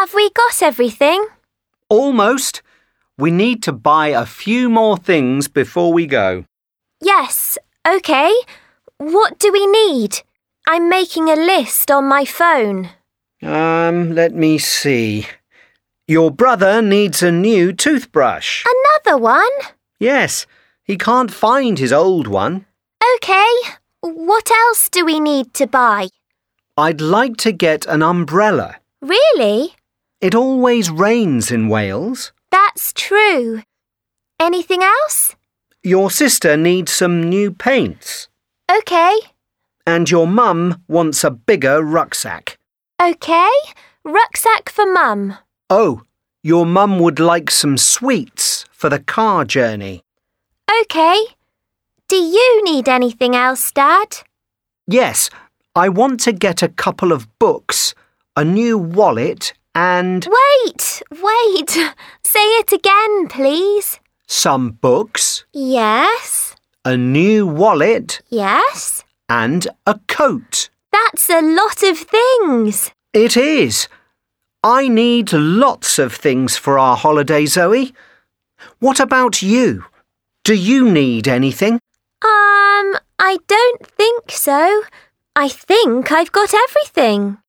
Have we got everything? Almost. We need to buy a few more things before we go. Yes, OK. What do we need? I'm making a list on my phone. Let me see. Your brother needs a new toothbrush. Another one? Yes, he can't find his old one. OK. What else do we need to buy? I'd like to get an umbrella. Really? It always rains in Wales. That's true. Anything else? Your sister needs some new paints. OK. And your mum wants a bigger rucksack. OK. Rucksack for Mum. Oh, your mum would like some sweets for the car journey. OK. Do you need anything else, Dad? Yes, I want to get a couple of books, a new wallet and... Wait! Say it again, please. Some books, Yes. a new wallet Yes. and a coat. That's a lot of things. It is. I need lots of things for our holiday, Zoe. What about you? Do you need anything? I don't think so. I think I've got everything.